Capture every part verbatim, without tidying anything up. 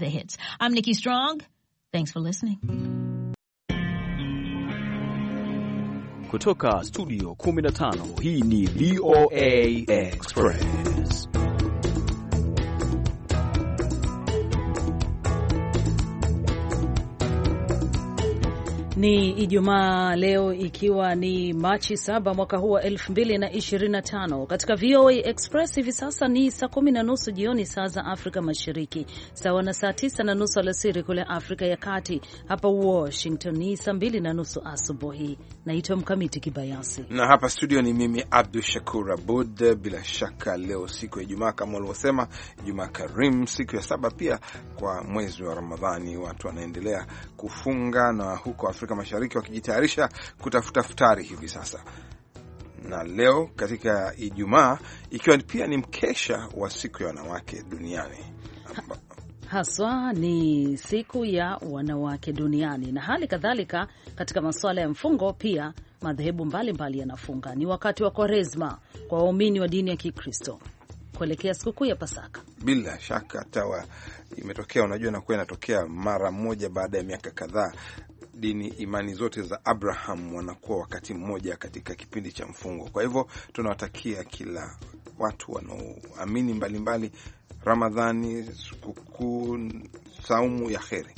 the hits. I'm Nikki Strong. Thanks for listening. Kutoka studio kumi na tano, hii ni V O A Express. Ni Ijumaa leo, ikiwa ni Machi saba mwaka huu wa elfu mbili na ishirini na tano. Katika V O A Express hivi sasa ni saa kumi na nusu jioni saa za Afrika Mashariki, sawa na saa tisa na nusu alasiri kule Afrika ya Kati. Hapa Washington ni saa mbili na nusu asubuhi. Naitwa Mkamiti Kibayasi na hapa studio ni mimi Abdul Shakur Abud. Bila shaka leo siku ya Ijumaa, kama walivyosema, Ijumaa Karim, siku ya saba pia kwa mwezi wa Ramadhani. Watu wanaendelea kufunga na huko Afrika Mashariki wakijitayarisha kutafuta futari hivi sasa. Na leo katika Ijumaa, ikiwa pia ni mkesha wa siku ya wanawake duniani, haswa ni siku ya wanawake duniani, na hali kadhalika katika masuala ya mfungo pia madhehebu mbalimbali yanafunga. Ni wakati wa Kwaresma kwa waumini wa dini ya Kikristo kuelekea sikukuu ya Pasaka. Bila shaka tawa imetokea, unajua na kwa inatokea mara moja baada ya miaka kadhaa. Dini imani zote za Abraham wanakuwa wakati mmoja katika kipindi cha mfungo. Kwa hivyo tunawatakia kila watu wanaoamini mbalimbali Ramadhani, sikukuu, saumu ya kheri.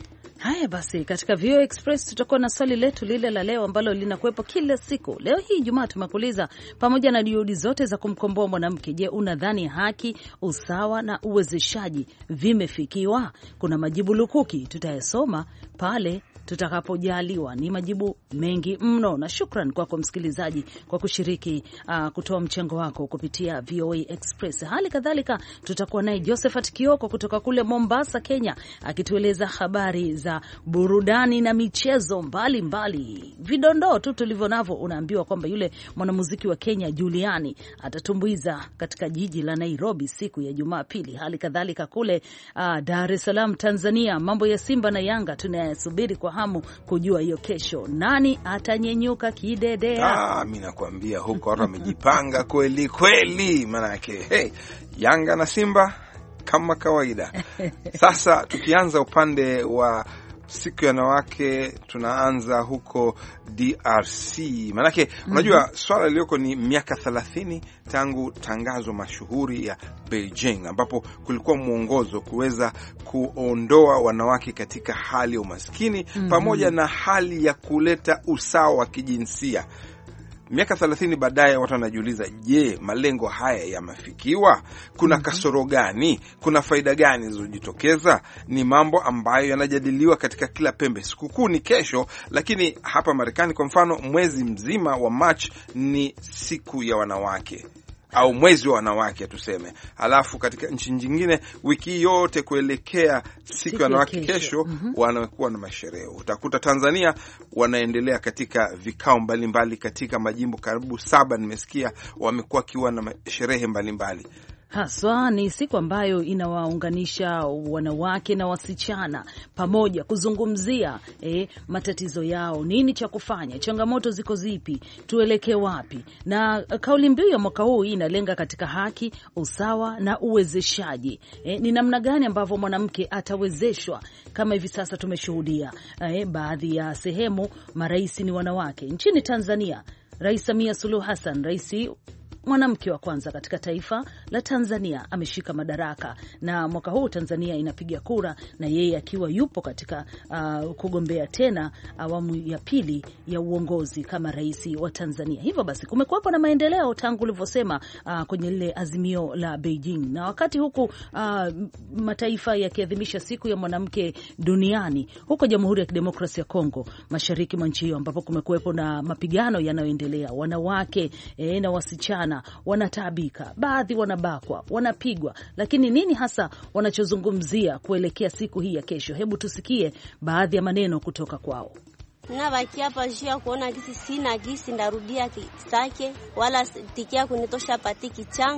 Haya basi, katika V O A Express tutakuwa na swali letu lile la leo ambalo linakuwepo kila siku. Leo hii Ijumaa tumekuuliza, pamoja na juhudi zote za kumkomboa mwanamke, je, unadhani haki, usawa na uwezeshaji vimefikiwa? Kuna majibu lukuki, tutayasoma pale tutakapojaliwa. Ni majibu mengi mno, na shukran kwako kwa msikilizaji kwa kushiriki, uh, kutoa mchango wako kupitia V O A Express. Hali kadhalika tutakuwa naye Josephat Kioko kutoka kule Mombasa, Kenya, akitueleza habari za burudani na michezo mbalimbali. Vidondoo tu tulivyo navyo, unaambiwa kwamba yule mwanamuziki wa Kenya Juliani atatumbuiza katika jiji la Nairobi siku ya Jumapili. Hali kadhalika kule uh, Dar es Salaam Tanzania, mambo ya Simba na Yanga tunayasubiri kwa hamu kujua hiyo kesho nani atanyenyuka kidedea. Ah, mimi nakwambia huko watu wamejipanga kweli kweli, maana yake hey, Yanga na Simba kama kawaida. Sasa tukianza upande wa siku ya wanawake, tunaanza huko D R C. Manake mm -hmm. Unajua swala lilioko ni miaka thelathini tangu tangazo mashuhuri ya Beijing, ambapo kulikuwa mwongozo kuweza kuondoa wanawake katika hali ya umaskini mm -hmm. pamoja na hali ya kuleta usawa wa kijinsia. Miaka thelathini baadaye watu wanajiuliza, je, malengo haya yamefikiwa? Kuna mm -hmm. kasoro gani? Kuna faida gani zilizojitokeza? Ni mambo ambayo yanajadiliwa katika kila pembe. Sikukuu ni kesho, lakini hapa Marekani kwa mfano, mwezi mzima wa March ni siku ya wanawake au mwezi wa wanawake tuseme. Halafu katika nchi nyingine wiki yote kuelekea siku ya wanawake kesho, kesho mm -hmm. wanakuwa na masherehe. Utakuta Tanzania wanaendelea katika vikao mbalimbali katika majimbo karibu saba, nimesikia wamekuwa kiwa na sherehe mbalimbali. Haswa ni siku ambayo inawaunganisha wanawake na wasichana pamoja kuzungumzia eh, matatizo yao, nini cha kufanya, changamoto ziko zipi, tuelekee wapi. Na kauli mbiu ya mwaka huu inalenga katika haki, usawa na uwezeshaji. Eh, ni namna gani ambavyo mwanamke atawezeshwa? Kama hivi sasa tumeshuhudia eh, baadhi ya sehemu marais ni wanawake. Nchini Tanzania, Rais Samia Suluhu Hassan, rais mwanamke wa kwanza katika taifa la Tanzania, ameshika madaraka, na mwaka huu Tanzania inapiga kura, na yeye akiwa yupo katika uh, kugombea tena awamu ya pili ya uongozi kama rais wa Tanzania. Hivyo basi kumekuwepo na maendeleo tangu ulivyosema uh, kwenye lile azimio la Beijing. Na wakati huku uh, mataifa yakiadhimisha siku ya mwanamke duniani, huko Jamhuri ya Kidemokrasia ya Kongo, mashariki mwa nchi hiyo, ambapo kumekuwepo na mapigano yanayoendelea, wanawake eh, na wasichana wanataabika, baadhi wanabakwa, wanapigwa, lakini nini hasa wanachozungumzia kuelekea siku hii ya kesho? Hebu tusikie baadhi ya maneno kutoka kwao. Na baki hapa jia kuona kisi sina kisi ndarudia kisake wala tikia kunitosha patiki changa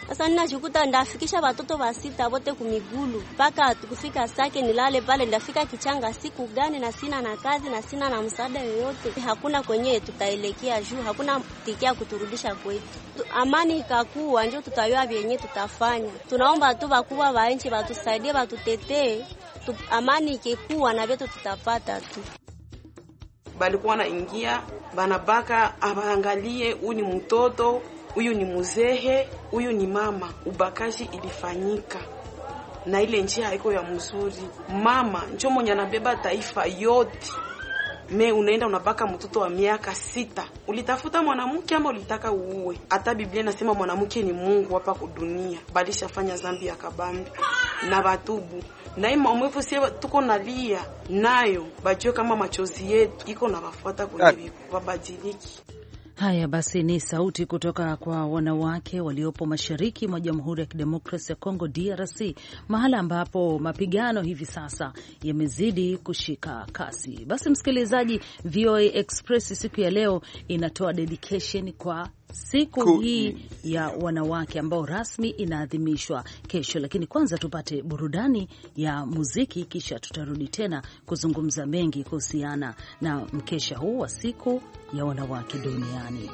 Sasa ninajikuta ndafikisha watoto wa sita wote kumigulu mpaka tukufika Sake nilale pale, ndafika Kichanga siku gani na sina na kazi na sina na msaada yoyote. Hakuna kwenye tutaelekea juu, hakuna tikia kuturudisha kwetu. Amani ikakuwa ndio tutayua vyenye tutafanya. Tunaomba tu wakubwa wa nchi watusaidie, watutetee. Amani ikikuwa na vyetu tutapata tu. Balikuwa naingia banabaka abaangalie huyu ni mtoto, huyu ni muzehe, huyu ni mama. Ubakaji ilifanyika na ile njia haiko ya mzuri. Mama ndio mwenye anabeba taifa yote. Me unaenda unabaka mtoto wa miaka sita. Ulitafuta mwanamke ama ulitaka uue? Hata Biblia inasema mwanamke ni Mungu hapa kwa dunia. Balisha fanya dhambi ya kabambi na batubu. Na hii maumivu sio tuko nalia nayo, bajue kama machozi yetu iko na wafuata kwenye wabadiliki. Haya basi, ni sauti kutoka kwa wanawake waliopo mashariki mwa Jamhuri ya Kidemokrasia ya Kongo D R C, mahala ambapo mapigano hivi sasa yamezidi kushika kasi. Basi msikilizaji, V O A Express siku ya leo inatoa dedication kwa siku cool. hii ya wanawake ambao rasmi inaadhimishwa kesho, lakini kwanza tupate burudani ya muziki, kisha tutarudi tena kuzungumza mengi kuhusiana na mkesha huu wa siku ya wanawake duniani.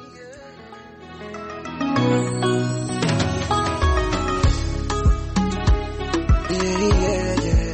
Yeah, yeah, yeah.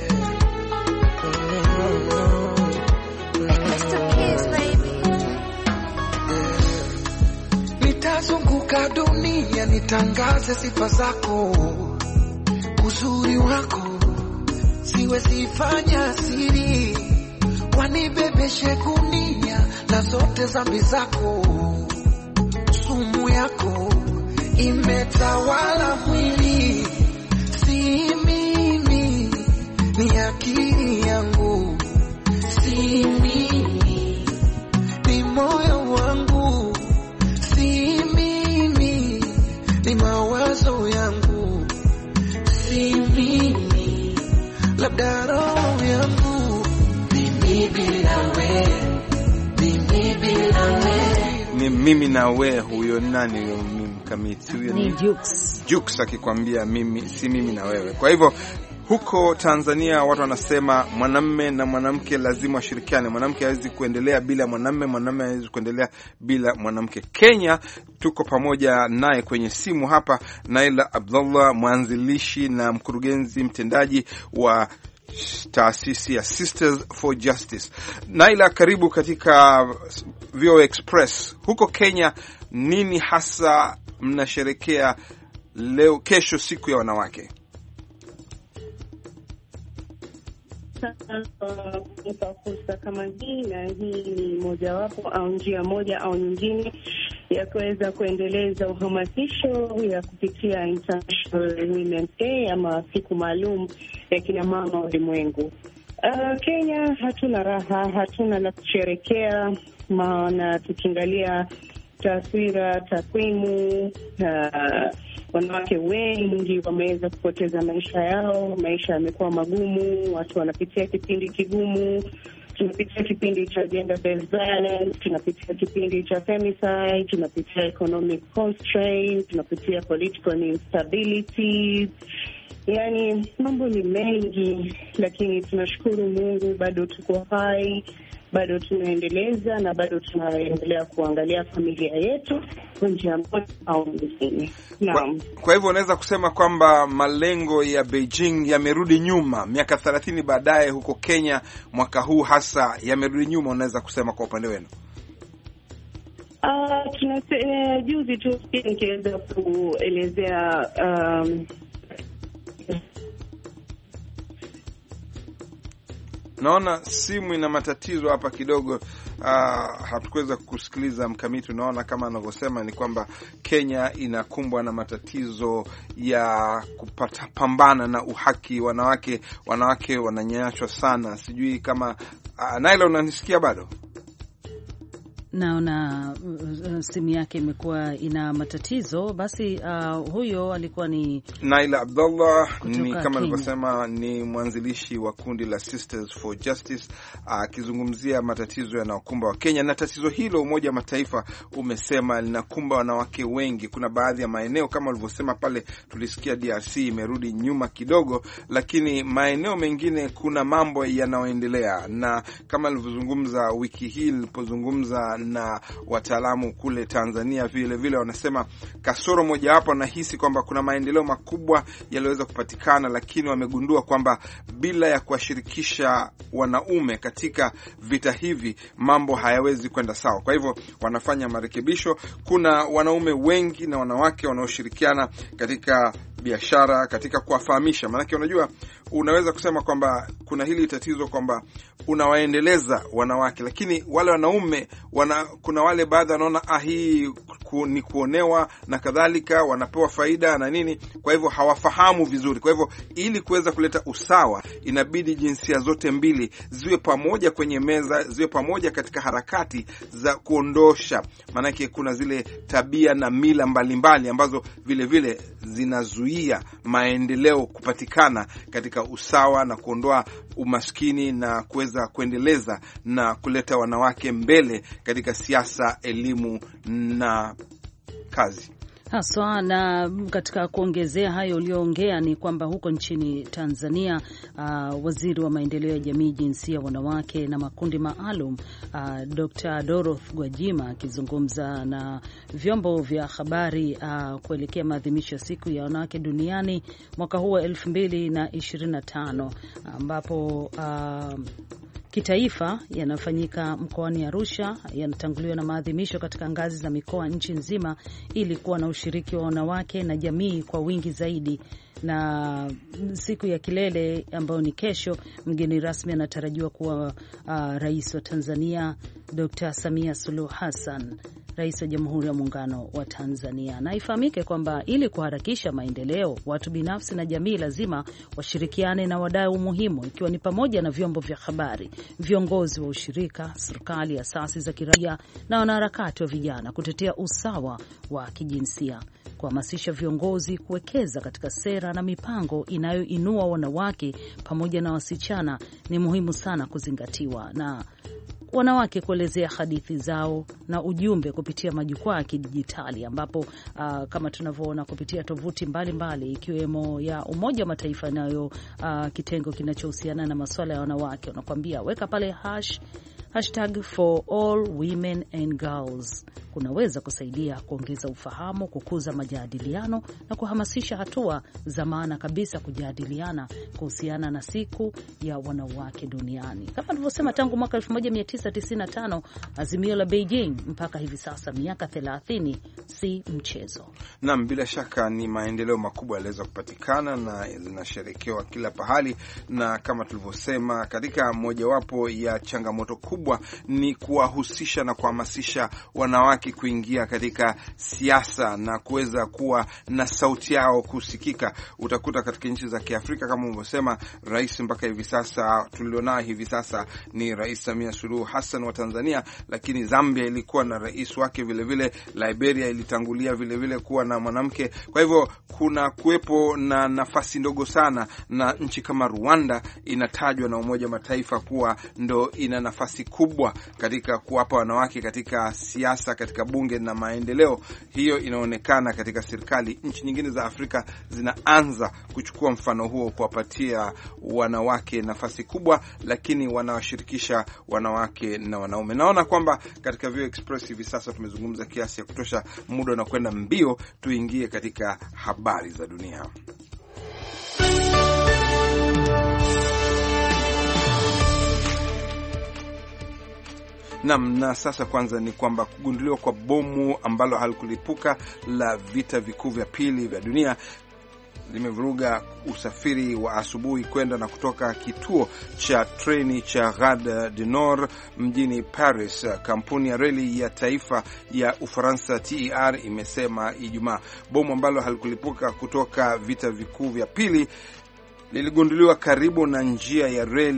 Nitazunguka dunia nitangaze sifa zako, uzuri wako siwezi fanya siri, wanibebeshe gunia na zote dhambi zako. Sumu yako imetawala mwili, si mimi, ni akili yangu, si mimi, ni moyo wangu, si mimi, ni mawazo yangu, si mimi, labda roho yangu. Mimi bila wewe, mimi bila wewe, ni mimi na wewe. Huyo nani huyo mkamiti huyo? Ni Jux. Jux akikwambia mimi si mimi na wewe. Kwa hivyo huko Tanzania watu wanasema mwanamume na mwanamke lazima washirikiane. Mwanamke hawezi kuendelea bila mwanamume, mwanamume hawezi kuendelea bila mwanamke. Kenya tuko pamoja naye kwenye simu hapa, Naila Abdullah, mwanzilishi na mkurugenzi mtendaji wa taasisi ya Sisters for Justice. Naila, karibu katika V O A Express. Huko Kenya nini hasa mnasherekea leo, kesho, siku ya wanawake? Kwa fursa kama hii, na hii ni mojawapo au njia moja au nyingine ya kuweza kuendeleza uhamasisho ya kupitia International Women's Day ama siku maalum ya kina mama ulimwengu. Uh, Kenya hatuna raha, hatuna la kusherekea, maana tukiangalia taswira, takwimu, uh, wanawake wengi wameweza kupoteza maisha yao. Maisha yamekuwa magumu, watu wanapitia kipindi kigumu. Tunapitia kipindi cha gender based violence, tunapitia kipindi cha femicide, tunapitia economic constraint, tunapitia political instability. Yani mambo ni mengi, lakini tunashukuru Mungu bado tuko hai, bado tunaendeleza na bado tunaendelea kuangalia familia yetu kwa njia moja au nyingine. Naam. Kwa, kwa hivyo unaweza kusema kwamba malengo ya Beijing yamerudi nyuma miaka thelathini baadaye, huko Kenya mwaka huu hasa yamerudi nyuma, unaweza kusema kwa upande wenu? Ah, uh, tunasema juzi tu nikiweza kuelezea um, naona simu ina matatizo hapa kidogo. Uh, hatukuweza kusikiliza mkamiti. Unaona kama anavyosema ni kwamba Kenya inakumbwa na matatizo ya kupata pambana na uhaki wanawake. Wanawake wananyanyaswa sana. Sijui kama uh, Naila unanisikia bado? Naona uh, simu yake imekuwa ina matatizo. Basi uh, huyo alikuwa ni Naila Abdullah, ni kama nilivyosema, ni mwanzilishi wa kundi la Sisters for Justice, akizungumzia uh, matatizo yanayokumba wa Kenya. Na tatizo hilo Umoja wa Mataifa umesema linakumba wanawake wengi. Kuna baadhi ya maeneo kama ulivyosema pale, tulisikia D R C imerudi nyuma kidogo, lakini maeneo mengine kuna mambo yanayoendelea. Na kama nilivyozungumza wiki hii nilipozungumza na wataalamu kule Tanzania, vile vile wanasema kasoro moja hapo, nahisi kwamba kuna maendeleo makubwa yaliyoweza kupatikana, lakini wamegundua kwamba bila ya kuwashirikisha wanaume katika vita hivi mambo hayawezi kwenda sawa. Kwa hivyo wanafanya marekebisho. Kuna wanaume wengi na wanawake wanaoshirikiana katika biashara, katika kuwafahamisha. Maana unajua unaweza kusema kwamba kuna hili tatizo kwamba unawaendeleza wanawake, lakini wale wanaume wana, kuna wale baadhi wanaona ah, hii ku, ni kuonewa na kadhalika, wanapewa faida na nini, kwa hivyo hawafahamu vizuri. Kwa hivyo ili kuweza kuleta usawa, inabidi jinsia zote mbili ziwe pamoja kwenye meza, ziwe pamoja katika harakati za kuondosha, maana kuna zile tabia na mila mbalimbali mbali, ambazo vile vile zinazuia maendeleo kupatikana katika usawa na kuondoa umaskini na kuweza kuendeleza na kuleta wanawake mbele katika siasa, elimu na kazi haswa. Na katika kuongezea hayo ulioongea ni kwamba huko nchini Tanzania uh, waziri wa maendeleo ya jamii, jinsia, wanawake na makundi maalum uh, Doctor Dorothy Gwajima akizungumza na vyombo vya habari uh, kuelekea maadhimisho ya siku ya wanawake duniani mwaka huu wa elfu mbili na ishirini na tano ambapo uh, kitaifa yanafanyika mkoani Arusha, yanatanguliwa na maadhimisho katika ngazi za mikoa nchi nzima ili kuwa na ushiriki wa wanawake na jamii kwa wingi zaidi. Na siku ya kilele ambayo ni kesho, mgeni rasmi anatarajiwa kuwa uh, Rais wa Tanzania Doctor Samia Suluhu Hassan, Rais wa Jamhuri ya Muungano wa Tanzania. Na ifahamike kwamba ili kuharakisha maendeleo, watu binafsi na jamii lazima washirikiane na wadau muhimu, ikiwa ni pamoja na vyombo vya habari, viongozi wa ushirika, serikali, asasi za kiraia na wanaharakati wa vijana kutetea usawa wa kijinsia. Kuhamasisha viongozi kuwekeza katika sera na mipango inayoinua wanawake pamoja na wasichana ni muhimu sana kuzingatiwa, na wanawake kuelezea hadithi zao na ujumbe kupitia majukwaa ya kidijitali, ambapo uh, kama tunavyoona kupitia tovuti mbalimbali ikiwemo ya Umoja wa Mataifa nayo uh, kitengo kinachohusiana na masuala ya wanawake, wanakuambia weka pale hash hashtag for all women and girls. Kunaweza kusaidia kuongeza ufahamu, kukuza majadiliano na kuhamasisha hatua za maana kabisa kujadiliana kuhusiana na siku ya wanawake duniani. Kama nilivyosema, tangu mwaka elfu moja mia tisa tisini na tano azimio la Beijing mpaka hivi sasa miaka thelathini, si mchezo. Naam, bila shaka ni maendeleo makubwa yaliweza kupatikana na zinasherekewa kila pahali, na kama tulivyosema, katika mojawapo ya changamoto kubwa ni kuwahusisha na kuhamasisha wanawake kuingia katika siasa na kuweza kuwa na sauti yao kusikika. Utakuta katika nchi za Kiafrika kama ulivyosema, rais mpaka hivi sasa tulionao hivi sasa ni Rais Samia Suluhu Hassan wa Tanzania, lakini Zambia ilikuwa na rais wake vile vile, Liberia ilitangulia vile vile kuwa na mwanamke. Kwa hivyo kuna kuwepo na nafasi ndogo sana, na nchi kama Rwanda inatajwa na Umoja wa Mataifa kuwa ndo ina nafasi kubwa katika kuwapa wanawake katika siasa, katika bunge na maendeleo. Hiyo inaonekana katika serikali. Nchi nyingine za Afrika zinaanza kuchukua mfano huo, kuwapatia wanawake nafasi kubwa, lakini wanawashirikisha wanawake na wanaume. Naona kwamba katika View Express hivi sasa tumezungumza kiasi ya kutosha, muda na kwenda mbio, tuingie katika habari za dunia. Naam, na sasa kwanza ni kwamba kugunduliwa kwa bomu ambalo halikulipuka la vita vikuu vya pili vya dunia limevuruga usafiri wa asubuhi kwenda na kutoka kituo cha treni cha Gare du Nord mjini Paris. Kampuni ya reli ya taifa ya Ufaransa T E R imesema Ijumaa bomu ambalo halikulipuka kutoka vita vikuu vya pili liligunduliwa karibu na njia ya reli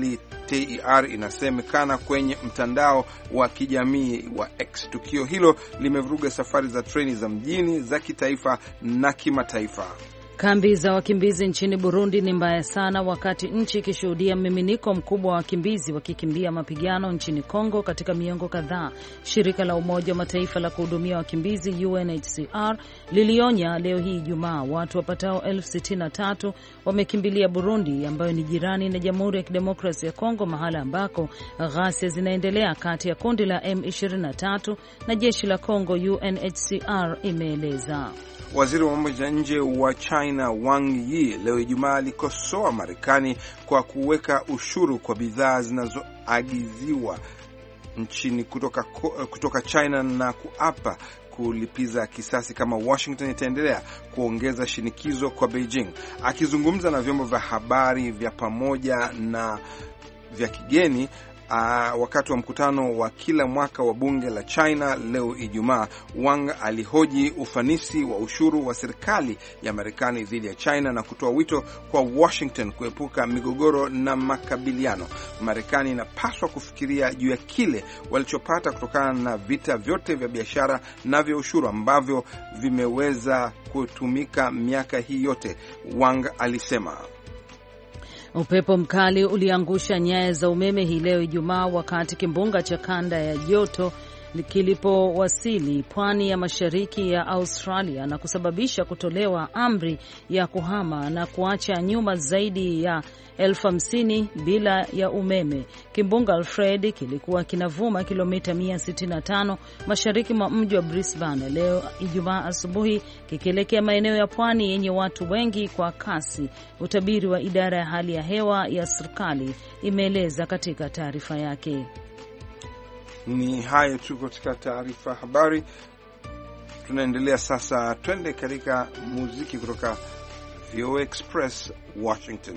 T E R inasemekana kwenye mtandao wa kijamii wa X. Tukio hilo limevuruga safari za treni za mjini, za kitaifa na kimataifa. Kambi za wakimbizi nchini Burundi ni mbaya sana, wakati nchi ikishuhudia mmiminiko mkubwa wa wakimbizi wakikimbia mapigano nchini Kongo katika miongo kadhaa. Shirika la Umoja wa Mataifa la kuhudumia wakimbizi U N H C R lilionya leo hii Ijumaa watu wapatao elfu sitini na tatu wamekimbilia Burundi, ambayo ni jirani na Jamhuri ya Kidemokrasia ya Kongo, mahala ambako ghasia zinaendelea kati ya kundi la M ishirini na tatu na jeshi la Kongo, U N H C R imeeleza. Waziri wa mambo ya nje wa China Wang Yi leo Ijumaa alikosoa Marekani kwa kuweka ushuru kwa bidhaa zinazoagiziwa nchini kutoka, kutoka China na kuapa kulipiza kisasi kama Washington itaendelea kuongeza shinikizo kwa Beijing. Akizungumza na vyombo vya habari vya pamoja na vya kigeni Uh, wakati wa mkutano wa kila mwaka wa bunge la China leo Ijumaa, Wang alihoji ufanisi wa ushuru wa serikali ya Marekani dhidi ya China na kutoa wito kwa Washington kuepuka migogoro na makabiliano. Marekani inapaswa kufikiria juu ya kile walichopata kutokana na vita vyote vya biashara na vya ushuru ambavyo vimeweza kutumika miaka hii yote, Wang alisema. Upepo mkali uliangusha nyaya za umeme hii leo Ijumaa wakati kimbunga cha kanda ya joto kilipowasili pwani ya mashariki ya Australia na kusababisha kutolewa amri ya kuhama na kuacha nyuma zaidi ya elfu hamsini bila ya umeme. Kimbunga Alfred kilikuwa kinavuma kilomita mia sitini na tano mashariki mwa mji wa Brisbane leo Ijumaa asubuhi, kikielekea maeneo ya pwani yenye watu wengi kwa kasi, utabiri wa idara ya hali ya hewa ya serikali imeeleza katika taarifa yake. Ni hayo tu katika taarifa habari. Tunaendelea sasa, twende katika muziki kutoka V O A Express Washington.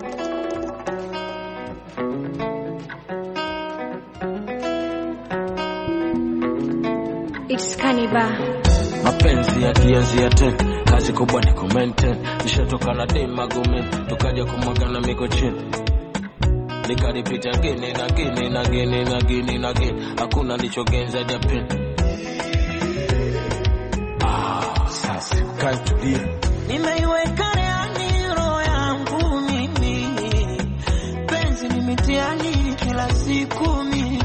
It's Kaniba. Mapenzi ya kianzi ya ten, kazi kubwa ni comment. Nishatoka na dem magume, tukaja kumwagana miko chini. Nikaripita gini na gini na gini na gini na gini, hakuna nichogenza japin. Ah, sasa kantulia. Nimeiweka reani roho yangu mimi, penzi ni mitiani kila siku mimi.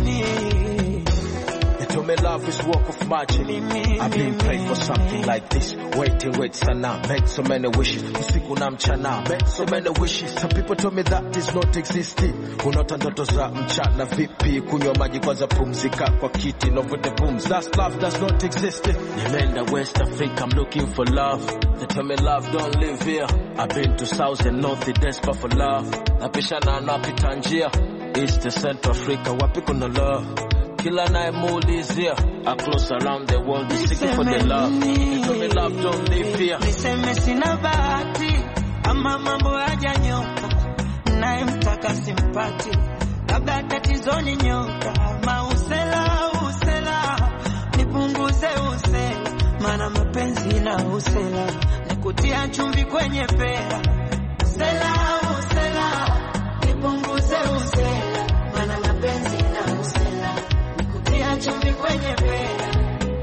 My love is work of magic. I've been praying for something like this. Waiting, wait, sana. Made so many wishes. Usiku na mchana. Made so many wishes. Some people told me that is not existing. Unaota ndoto za mchana vipi? Kunywa maji kwanza, pumzika kwa kiti. No with the booms. That's love does not exist. Nimeenda West Africa, I'm looking for love. They tell me love don't live here. I've been to South and North, desperate for love. Napishana napita njia. East to Central Africa, wapi kuna love? Kila nae muulizia, across around the world is seeking for the love. They told me love don't live here. Niseme sina bahati, ama mambo hajanyoka, nae mtaka simpati, labda tatizo ni nyoka. Mausela usela, nipunguze usela, maana mapenzi na usela nikutia chumvi kwenye pera. Usela usela, nipunguze usela, maana mapenzi na usela chumvi kwenye pera.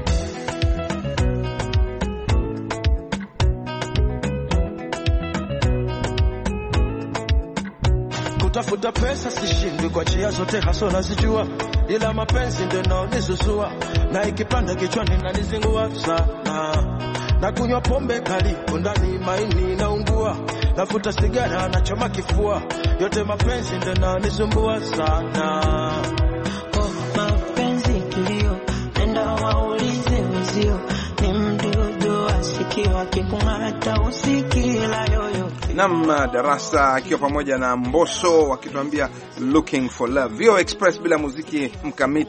Kutafuta pesa sishindwi, kwa njia zote haso nazijua, ila mapenzi ndio naonizuzua, na ikipanda kichwani nanizingua sana. Na kunywa pombe kali ndani maini naungua, nafuta sigara na choma kifua, yote mapenzi ndio naonisumbua sana. Oh, mapenzi kilio, nenda waulize wazio, ni mdudu asikiwa kikungata usikila yoyo. Nam Darasa akiwa pamoja na Mbosso wakituambia looking for love. V O A Express bila muziki mkamiti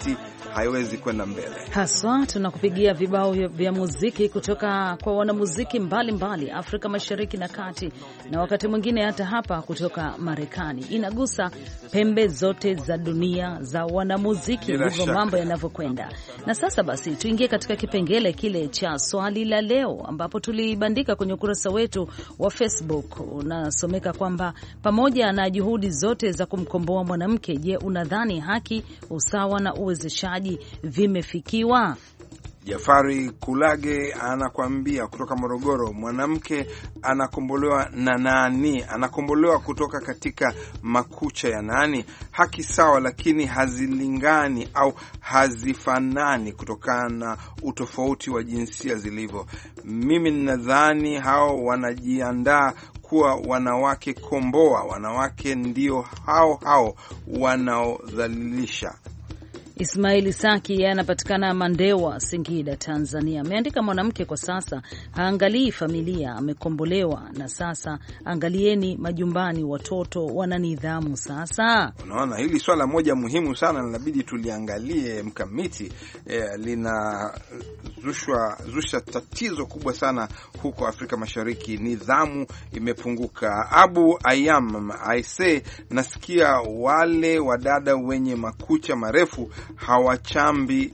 haiwezi kwenda mbele. Haswa tunakupigia vibao vya muziki kutoka kwa wanamuziki mbalimbali mbali, Afrika Mashariki na Kati, na wakati mwingine hata hapa kutoka Marekani. Inagusa pembe zote za dunia za wanamuziki, ndivyo mambo yanavyokwenda. Na sasa basi tuingie katika kipengele kile cha swali la leo, ambapo tulibandika kwenye ukurasa wetu wa Facebook. Unasomeka kwamba pamoja na juhudi zote za kumkomboa mwanamke, je, unadhani haki, usawa na uwezeshaji vimefikiwa? Jafari Kulage anakuambia kutoka Morogoro, mwanamke anakombolewa na nani? Anakombolewa kutoka katika makucha ya nani? Haki sawa, lakini hazilingani au hazifanani kutokana na utofauti wa jinsia zilivyo. Mimi ninadhani hao wanajiandaa kuwa wanawake komboa. Wanawake ndio hao hao wanaodhalilisha. Ismaili Saki yeye anapatikana Mandewa, Singida, Tanzania. Ameandika, mwanamke kwa sasa haangalii familia, amekombolewa na sasa angalieni majumbani, watoto wana nidhamu sasa. Unaona, hili swala moja muhimu sana linabidi tuliangalie Mkamiti. Eh, lina zushwa zusha tatizo kubwa sana huko Afrika Mashariki. Nidhamu imepunguka. Abu Ayam aise, nasikia wale wadada wenye makucha marefu hawachambi.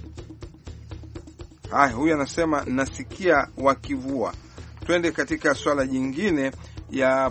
Hai, huyu anasema nasikia wakivua. Twende katika swala jingine ya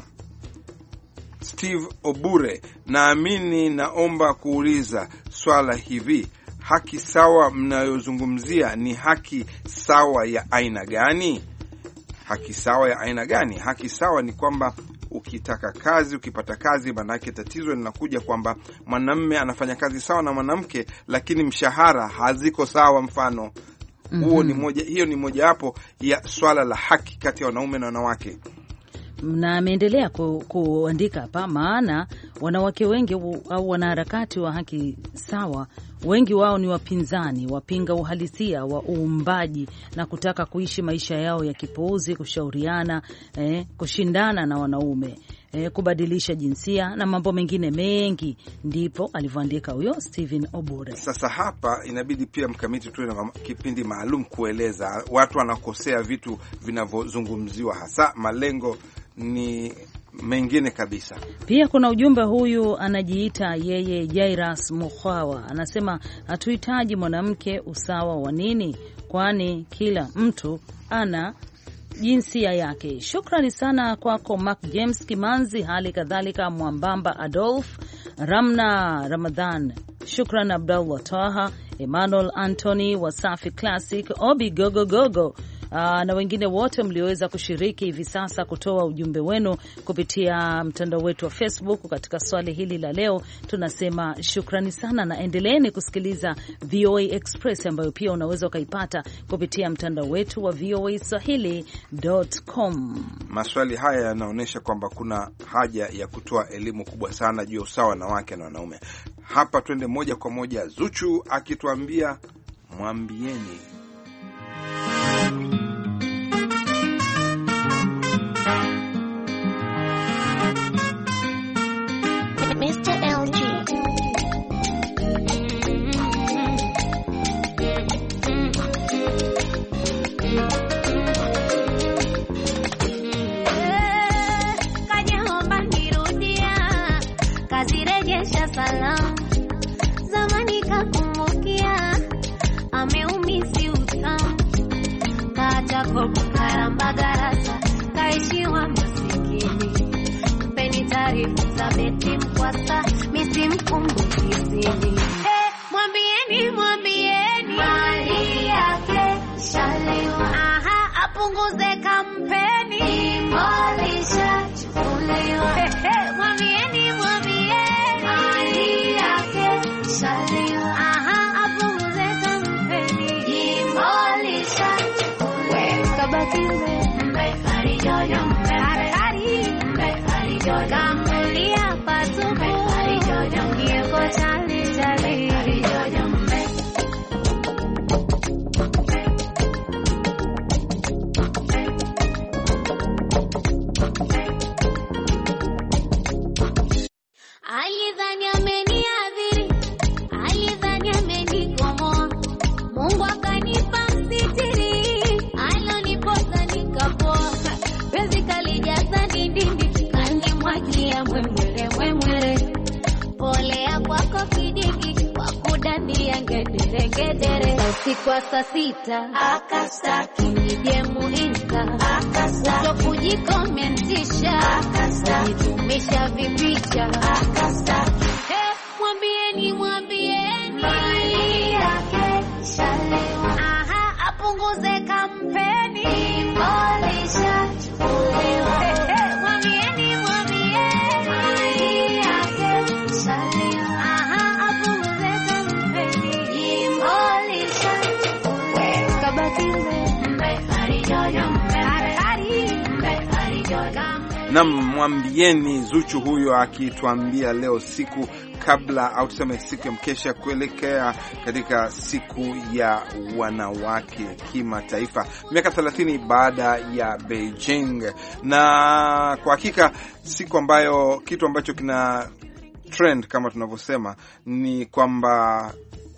Steve Obure. Naamini naomba kuuliza swala hivi, haki sawa mnayozungumzia ni haki sawa ya aina gani? Haki sawa ya aina gani? Haki sawa ni kwamba ukitaka kazi, ukipata kazi, manake tatizo linakuja kwamba mwanamume anafanya kazi sawa na mwanamke, lakini mshahara haziko sawa mfano. Mm-hmm. Huo ni moja, hiyo ni moja hapo ya swala la haki kati ya wanaume na wanawake. Na ameendelea ku, kuandika hapa, maana wanawake wengi au wanaharakati wa haki sawa, wengi wao ni wapinzani, wapinga uhalisia wa uumbaji na kutaka kuishi maisha yao ya kipuuzi, kushauriana, eh, kushindana na wanaume, eh, kubadilisha jinsia na mambo mengine mengi. Ndipo alivyoandika huyo Steven Obure. Sasa hapa inabidi pia Mkamiti tuwe na kipindi maalum kueleza watu wanakosea vitu vinavyozungumziwa, hasa malengo ni mengine kabisa. Pia kuna ujumbe, huyu anajiita yeye Jairas Mukhawa, anasema hatuhitaji mwanamke, usawa wa nini? Kwani kila mtu ana jinsia yake. Shukrani sana kwako Mark James Kimanzi, hali kadhalika Mwambamba Adolf, Ramna Ramadhan, Shukran Abdullah Taha, Emmanuel Anthony, Wasafi Classic, Obi Gogo Gogo, Aa, na wengine wote mlioweza kushiriki hivi sasa kutoa ujumbe wenu kupitia mtandao wetu wa Facebook katika swali hili la leo. Tunasema shukrani sana, na endeleeni kusikiliza V O A Express ambayo pia unaweza ukaipata kupitia mtandao wetu wa v o a swahili dot com. Maswali haya yanaonyesha kwamba kuna haja ya kutoa elimu kubwa sana juu ya usawa na wake na wanaume. Hapa twende moja kwa moja Zuchu akituambia mwambieni. mister L G. Kajaomba nirudia, kazirejesha salamu. Zamani kakumbukia, ameumisi utamu. Kachako karamba garasa, kaishiwa masikini. Mpeni taarifa za beti mkwasa, misi mkumbuki sini. Eh, mwambieni, mwambieni mali yake shalewa. Aha, apunguze kampeni, imolisha chukulewa. Eh, eh, mwambieni, mwambieni mali yake shalewa. Aha, apunguze kampeni, imolisha chukulewa. Kabaki mbe, kari jojo mbe, kari mbe, kamulia pasuku, ngiyeko chali chali. Alidhani ameniadhiri, alidhani amenikomoa. ngedere usiku wa saa sita akastaki nije muinsta akastaki kujikomentisha akastaki tumisha vipicha akastaki hey, mwambieni mwambieni mali yake shalewa aha apunguze kampeni molisha chukuliwa hey, hey, mwambieni mwambieni mali yake shalewa aha apunguze kampeni molisha chukuliwa kabaki mbe harijojo mbe hari mbe harijojo. Na mwambieni Zuchu huyo akituambia leo siku kabla au tuseme siku ya mkesha kuelekea katika siku ya wanawake kimataifa, miaka thelathini baada ya Beijing. Na kwa hakika siku ambayo kitu ambacho kina trend kama tunavyosema ni kwamba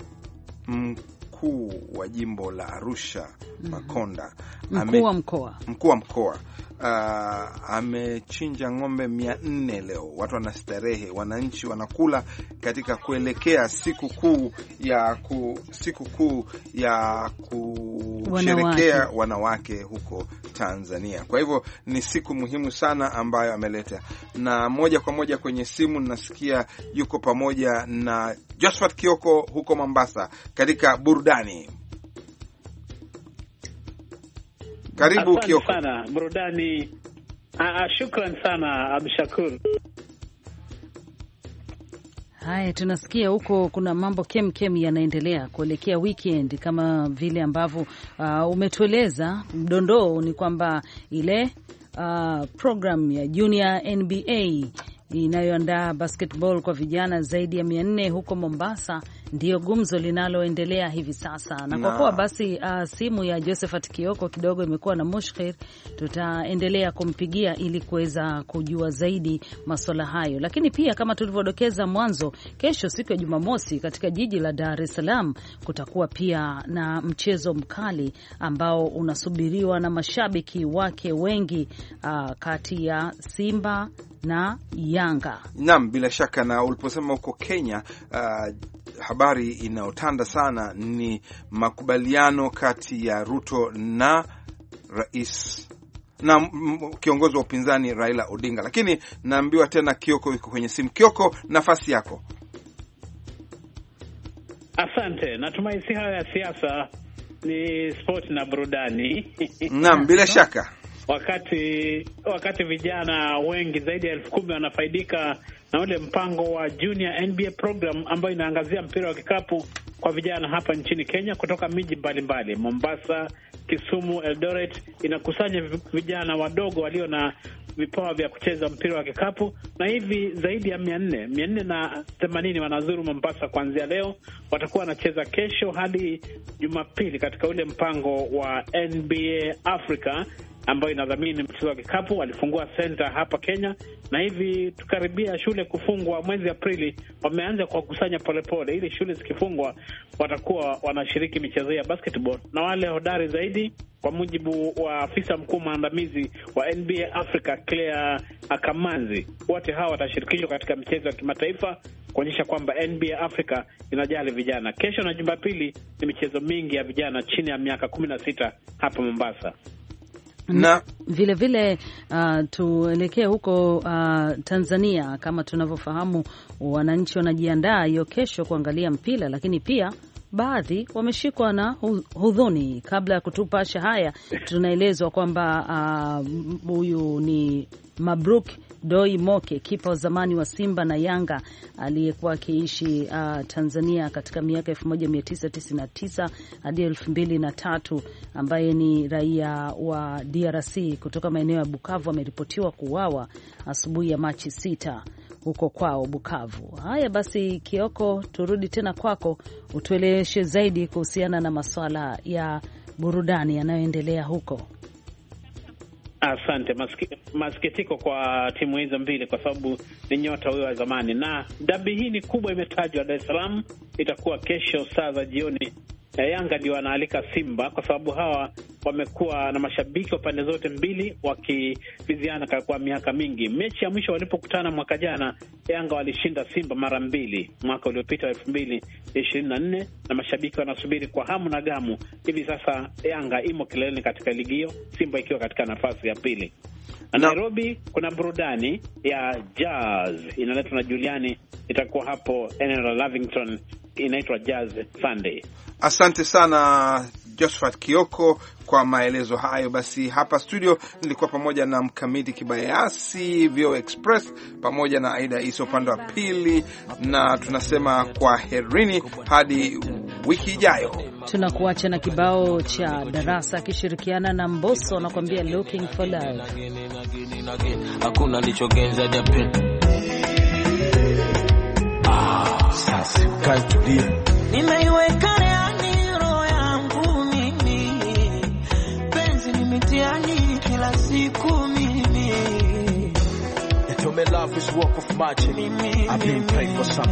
mkuu wa jimbo la Arusha Makonda, mkuu wa mkoa mkuu wa mkoa Uh, amechinja ng'ombe mia nne leo. Watu wanastarehe, wananchi wanakula katika kuelekea siku kuu ya ku, siku kuu ya kusherekea wanawake. wanawake huko Tanzania. Kwa hivyo ni siku muhimu sana ambayo ameleta. Na moja kwa moja kwenye simu nasikia yuko pamoja na Josephat Kioko huko Mombasa katika burudani. Karibu Asante Kioko. sana burudani. Ah, shukran sana Abdushakur. Haya, tunasikia huko kuna mambo kem kem yanaendelea kuelekea weekend kama vile ambavyo uh, umetueleza. Mdondoo ni kwamba ile uh, program ya Junior N B A inayoandaa basketball kwa vijana zaidi ya mia nne huko Mombasa ndiyo gumzo linaloendelea hivi sasa. Na kwa kuwa basi uh, simu ya Josephat Kioko kidogo imekuwa na mushkil, tutaendelea kumpigia ili kuweza kujua zaidi masuala hayo. Lakini pia kama tulivyodokeza mwanzo, kesho siku ya Jumamosi katika jiji la Dar es Salaam kutakuwa pia na mchezo mkali ambao unasubiriwa na mashabiki wake wengi uh, kati ya Simba na Yanga. Naam, bila shaka. Na uliposema huko Kenya, uh, habari inayotanda sana ni makubaliano kati ya Ruto na rais na kiongozi wa upinzani Raila Odinga. Lakini naambiwa tena Kioko yuko kwenye simu. Kioko, nafasi yako. Asante. Natumai si hayo ya siasa, ni sport na burudani. Naam, bila shaka. Wakati wakati vijana wengi zaidi ya elfu kumi wanafaidika na ule mpango wa Junior N B A program ambayo inaangazia mpira wa kikapu kwa vijana hapa nchini Kenya kutoka miji mbalimbali, Mombasa, Kisumu, Eldoret, inakusanya vijana wadogo walio na vipawa vya kucheza mpira wa kikapu, na hivi zaidi ya mia nne mia nne na themanini wanazuru Mombasa kuanzia leo. Watakuwa wanacheza kesho hadi Jumapili katika ule mpango wa N B A Africa ambayo inadhamini mchezo wa kikapu. Walifungua center hapa Kenya, na hivi tukaribia shule kufungwa mwezi Aprili, wameanza kwa kusanya polepole ili shule zikifungwa watakuwa wanashiriki michezo ya basketball. Na wale hodari zaidi, kwa mujibu wa afisa mkuu maandamizi wa N B A Africa Claire Akamanzi, wote hawa watashirikishwa katika michezo ya kimataifa kuonyesha kwamba N B A Africa inajali vijana. Kesho na Jumapili ni michezo mingi ya vijana chini ya miaka kumi na sita hapa Mombasa. Na vile vile uh, tuelekee huko uh, Tanzania. Kama tunavyofahamu, wananchi wanajiandaa hiyo kesho kuangalia mpira, lakini pia baadhi wameshikwa na hudhuni. Kabla ya kutupasha haya, tunaelezwa kwamba huyu uh, ni Mabruk Doi Moke, kipa wa zamani wa Simba na Yanga aliyekuwa akiishi uh, Tanzania katika miaka elfu moja mia tisa tisini na tisa hadi elfu mbili na tatu, ambaye ni raia wa D R C kutoka maeneo ya Bukavu, ameripotiwa kuuawa asubuhi ya Machi sita huko kwao Bukavu. Haya basi, Kioko, turudi tena kwako, utueleweshe zaidi kuhusiana na masuala ya burudani yanayoendelea huko. Asante. Masikitiko kwa timu hizo mbili kwa sababu ni nyota huyo wa zamani, na dabi hii ni kubwa, imetajwa Dar es Salaam, itakuwa kesho saa za jioni. Yanga ndio wanaalika Simba kwa sababu hawa wamekuwa na mashabiki wa pande zote mbili wakiviziana kwa miaka mingi. Mechi ya mwisho walipokutana mwaka jana, Yanga walishinda Simba mara mbili mwaka uliopita elfu mbili ishirini na nne, na mashabiki wanasubiri kwa hamu na gamu. Hivi sasa Yanga imo kileleni katika ligi hiyo, Simba ikiwa katika nafasi ya pili. Na Nairobi kuna burudani ya jazz inaletwa na Juliani, itakuwa hapo eneo la Lavington, inaitwa Jazz Sunday. Asante sana Josephat Kioko kwa maelezo hayo. Basi hapa studio nilikuwa pamoja na Mkamiti Kibayasi, Vio Express, pamoja na Aida Iso upande wa pili, na tunasema kwa herini hadi wiki ijayo. Tunakuacha na kibao cha Darasa akishirikiana na Mbosso, anakuambia Looking for Love. Hakuna lichogenza jape. Ah, sasa kaitulia. Nimeiweka reani roho yangu mimi, penzi ni mitiani kila siku mimi. You told me love is work of magic. I've been praying for some